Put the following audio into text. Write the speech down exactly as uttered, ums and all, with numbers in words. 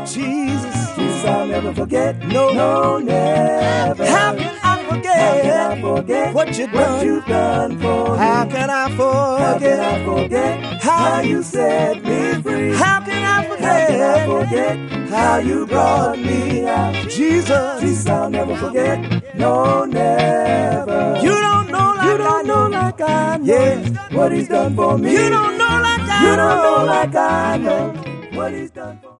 Jesus, Jesus, I'll never forget. no, No, never. How can I forget, How can I forget what you what done? you've done for How me? can I How can forget? I forget how you set me free? How can I How can I forget forget how you brought me out? Jesus? Jesus, I'll never forget. No, never. You don't know like You don't I know know. like I know Yeah. what he's done for me. You don't know like I You don't know know. like I know what he's done for me.